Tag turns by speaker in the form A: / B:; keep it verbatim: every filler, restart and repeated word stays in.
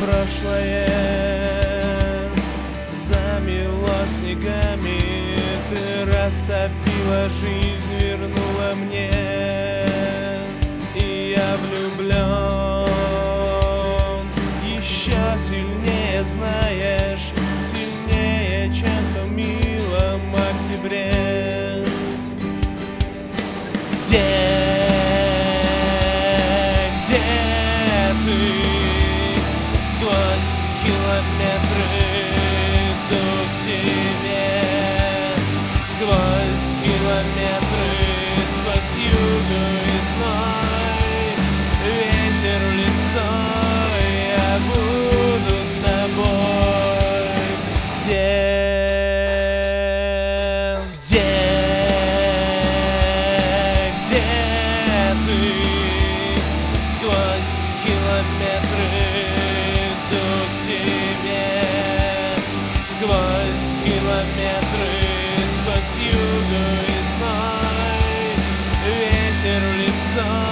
A: прошлое замело снегами. Ты растопила жизнь, вернула мне, и я влюблен еще сильнее, знаешь, сильнее, чем в том милом октябре. Где, где ты? Сквозь километры иду к тебе, сквозь километры, сквозь юго и зной, ветер в лицо, я буду с тобой. Где, где, где ты? Сквозь километры иду к тебе, сквозь километры, сквозь юго и зной, ветер в лицо.